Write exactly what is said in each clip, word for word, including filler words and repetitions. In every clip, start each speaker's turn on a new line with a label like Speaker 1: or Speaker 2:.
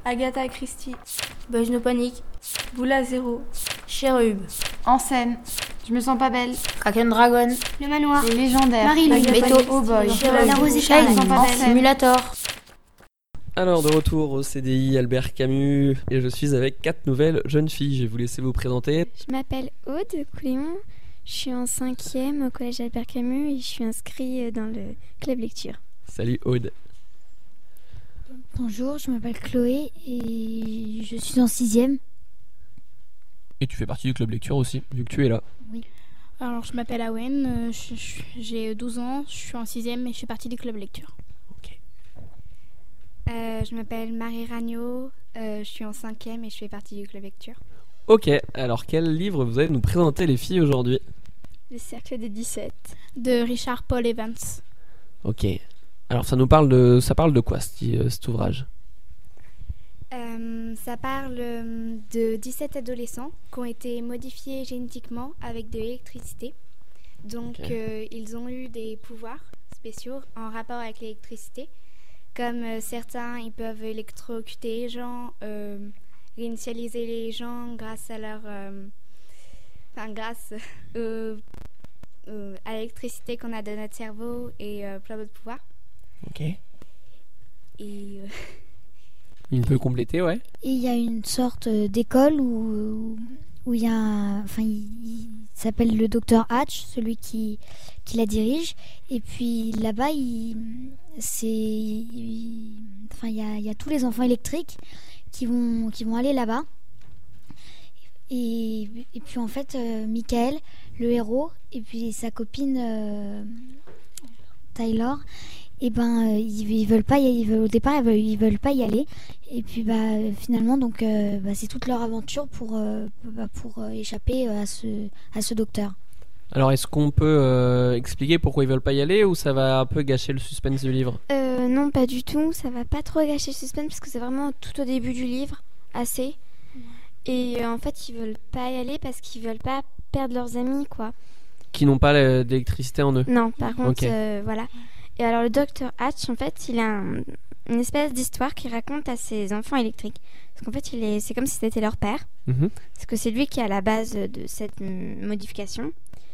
Speaker 1: Agatha Christie, Bugs No Panic, Boula Zéro, Cherub.
Speaker 2: En scène, Je me sens pas belle,
Speaker 1: Kraken Dragon,
Speaker 3: Le Manoir,
Speaker 2: Les Légendaires,
Speaker 3: Marie-Lou,
Speaker 1: Beto,
Speaker 2: Oh Boy,
Speaker 3: La Rosée
Speaker 2: Je me sens
Speaker 3: Charline,
Speaker 2: pas belle.
Speaker 1: Simulator.
Speaker 4: Alors de retour au C D I Albert Camus et je suis avec quatre nouvelles jeunes filles. Je vais vous laisser vous présenter.
Speaker 5: Je m'appelle Aude Couléon, je suis en cinquième au collège Albert Camus et je suis inscrite dans le club lecture.
Speaker 4: Salut Aude.
Speaker 3: Bonjour, je m'appelle Chloé et je suis en sixième.
Speaker 4: Et tu fais partie du club lecture aussi, vu que tu es là.
Speaker 6: Alors, je m'appelle Awen, euh, je- je- j'ai douze ans, je suis en sixième et je fais partie du club lecture.
Speaker 5: Euh, je m'appelle Marie Ragnaud, euh, je suis en cinquième et je fais partie du club lecture.
Speaker 4: Ok, alors quel livre vous allez nous présenter les filles aujourd'hui?
Speaker 5: Le cercle des dix-sept.
Speaker 6: De Richard Paul Evans.
Speaker 4: Ok. Alors ça nous parle de, ça parle de quoi cet, euh, cet ouvrage?
Speaker 5: Euh, ça parle euh, de dix-sept adolescents qui ont été modifiés génétiquement avec de l'électricité. Donc
Speaker 4: Ok.
Speaker 5: euh, ils ont eu des pouvoirs spéciaux en rapport avec l'électricité. Comme euh, certains, ils peuvent électrocuter les gens, euh, réinitialiser les gens grâce à leur, euh, enfin grâce euh, euh, à l'électricité qu'on a de notre cerveau et euh, plein d'autres pouvoirs.
Speaker 4: Ok.
Speaker 5: Et euh,
Speaker 4: Il peut compléter, ouais.
Speaker 3: Et il y a une sorte euh, d'école où où il y a, un- enfin, il, il s'appelle le docteur Hatch, celui qui qui la dirige. Et puis là-bas, il, c'est, il- enfin, il y a, il y a tous les enfants électriques qui vont qui vont aller là-bas. Et, et puis en fait, euh, Michael, le héros, et puis sa copine euh, Tyler, et ben euh, ils, ils veulent pas y ils veulent, au départ ils veulent, ils veulent pas y aller. Et puis bah euh, finalement donc euh, bah, c'est toute leur aventure pour euh, bah, pour euh, échapper euh, à ce à ce docteur.
Speaker 4: Alors est-ce qu'on peut euh, expliquer pourquoi ils veulent pas y aller ou ça va un peu gâcher le suspense du livre?
Speaker 5: Euh, non, pas du tout. Ça va pas trop gâcher le suspense parce que c'est vraiment tout au début du livre, assez. Et euh, en fait, ils veulent pas y aller parce qu'ils veulent pas perdre leurs amis, quoi.
Speaker 4: Qui n'ont pas le- d'électricité en eux.
Speaker 5: Non, par contre,
Speaker 4: Ok.
Speaker 5: euh, voilà. Et alors, le docteur Hatch, en fait, il a un- une espèce d'histoire qu'il raconte à ses enfants électriques. Parce qu'en fait, il est, c'est comme si c'était leur père.
Speaker 4: Mhm.
Speaker 5: Parce que c'est lui qui est à la base de cette mm, modification.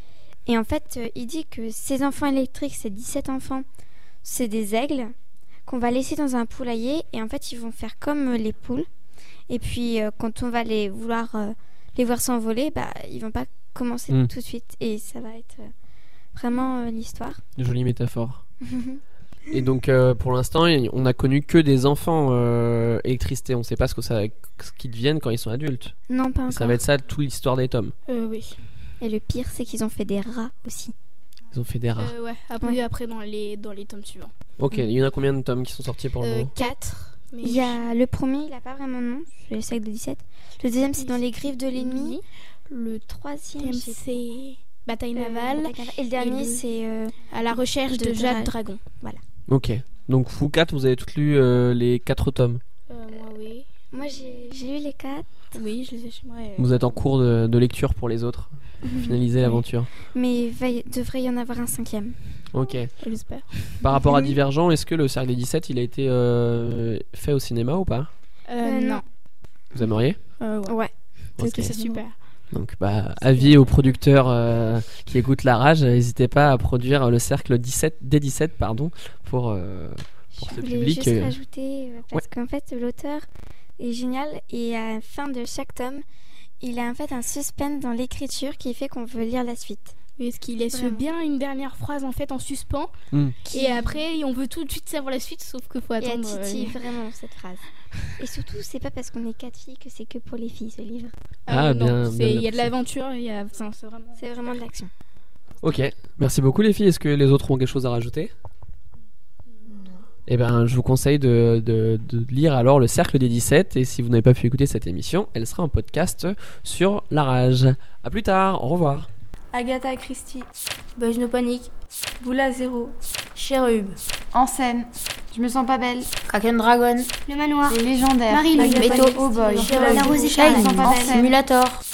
Speaker 5: Et en fait, euh, il dit que ces enfants électriques, ces dix-sept enfants, c'est des aigles qu'on va laisser dans un poulailler. Et en fait, ils vont faire comme euh, les poules. Et puis, euh, quand on va les vouloir euh, les voir s'envoler, bah, ils vont pas commencer
Speaker 4: Mm.
Speaker 5: tout de suite. Et ça va être euh, vraiment euh, l'histoire.
Speaker 4: Jolie métaphore. Et donc euh, pour l'instant, y- on a connu que des enfants euh, électricité. On sait pas ce que ça, ce qu'ils deviennent quand ils sont adultes.
Speaker 5: Non, pas
Speaker 4: Et
Speaker 5: encore.
Speaker 4: ça va être ça toute l'histoire des tomes.
Speaker 6: Euh, oui.
Speaker 5: Et le pire, c'est qu'ils ont fait des rats aussi.
Speaker 4: Ils ont fait des rats.
Speaker 6: Euh, ouais, après,
Speaker 5: Ouais.
Speaker 6: après dans, les, dans les tomes suivants.
Speaker 4: Ok, il y en a combien de tomes qui sont sortis pour le
Speaker 6: Euh,
Speaker 4: moment?
Speaker 6: quatre. Mais
Speaker 5: Il y a le premier, il a pas vraiment de nom, c'est le cercle de dix-sept. Le deuxième, c'est dans les griffes de l'ennemi. Le troisième, c'est
Speaker 6: c'est Bataille
Speaker 5: euh,
Speaker 6: navale.
Speaker 5: Et le dernier,
Speaker 6: le-
Speaker 5: c'est euh,
Speaker 6: À la recherche de,
Speaker 5: de
Speaker 6: Jade
Speaker 5: Dra-
Speaker 6: Dragon.
Speaker 4: Ok. Donc vous quatre, vous avez toutes lu euh, les quatre tomes.
Speaker 6: Euh, moi, oui.
Speaker 5: moi j'ai j'ai lu les quatre,
Speaker 6: Oui, je les ai chez moi. euh.
Speaker 4: Vous êtes en cours de, de lecture pour les autres. Finaliser l'aventure.
Speaker 5: mais il va y- devrait y en avoir un cinquième.
Speaker 4: Ok.
Speaker 6: J'espère.
Speaker 4: Par rapport à Divergent, est-ce que le Cercle des dix-sept, il a été euh, fait au cinéma ou pas?
Speaker 6: Euh,
Speaker 5: Euh,
Speaker 6: non.
Speaker 5: non.
Speaker 4: Vous aimeriez?
Speaker 6: Euh, ouais.
Speaker 5: Ouais.
Speaker 4: Ok.
Speaker 6: C'est c'est super.
Speaker 4: Donc bah avis aux producteurs euh, qui écoutent La Rage, n'hésitez pas à produire le Cercle dix-sept, des dix-sept pardon, pour, euh, pour
Speaker 5: Je
Speaker 4: ce
Speaker 5: voulais
Speaker 4: public.
Speaker 5: juste
Speaker 4: euh,
Speaker 5: rajouter, euh, parce qu'en fait, l'auteur est génial et à la fin de chaque tome, il a en fait un suspense dans l'écriture qui fait qu'on veut lire la suite.
Speaker 6: Oui, parce qu'il laisse
Speaker 5: Vraiment.
Speaker 6: bien une dernière phrase en fait en suspens.
Speaker 4: Hmm.
Speaker 6: Et après, on veut tout de suite savoir la suite, sauf qu'il faut
Speaker 5: Et elle
Speaker 6: attendre. euh,
Speaker 5: titille vraiment cette phrase. Et surtout, c'est pas parce qu'on est quatre filles que c'est que pour les filles ce livre.
Speaker 4: Ah,
Speaker 6: euh, non,
Speaker 4: bien-
Speaker 6: c'est-
Speaker 4: bien
Speaker 6: Il y a de
Speaker 4: apprécié.
Speaker 6: l'aventure, il y a. enfin, c'est vraiment.
Speaker 5: C'est vraiment de l'action.
Speaker 4: Ok, merci beaucoup les filles. Est-ce que les autres ont quelque chose à rajouter? Eh ben, je vous conseille de, de- de lire alors le Cercle des dix-sept. Et si vous n'avez pas pu écouter cette émission, elle sera en podcast sur La Rage. A plus tard, au revoir.
Speaker 1: Agatha Christie, Bugs No Panic, Boula Zéro, Cherub.
Speaker 2: En scène, Je me sens pas belle,
Speaker 1: Kraken Dragon,
Speaker 3: Le Manoir,
Speaker 2: Les Légendaires,
Speaker 3: Marie-Lou,
Speaker 1: Beto,
Speaker 2: Oh Boy,
Speaker 1: Cherub,
Speaker 3: La Rosée
Speaker 2: Je me sens
Speaker 3: Charline,
Speaker 2: pas belle.
Speaker 1: Simulator.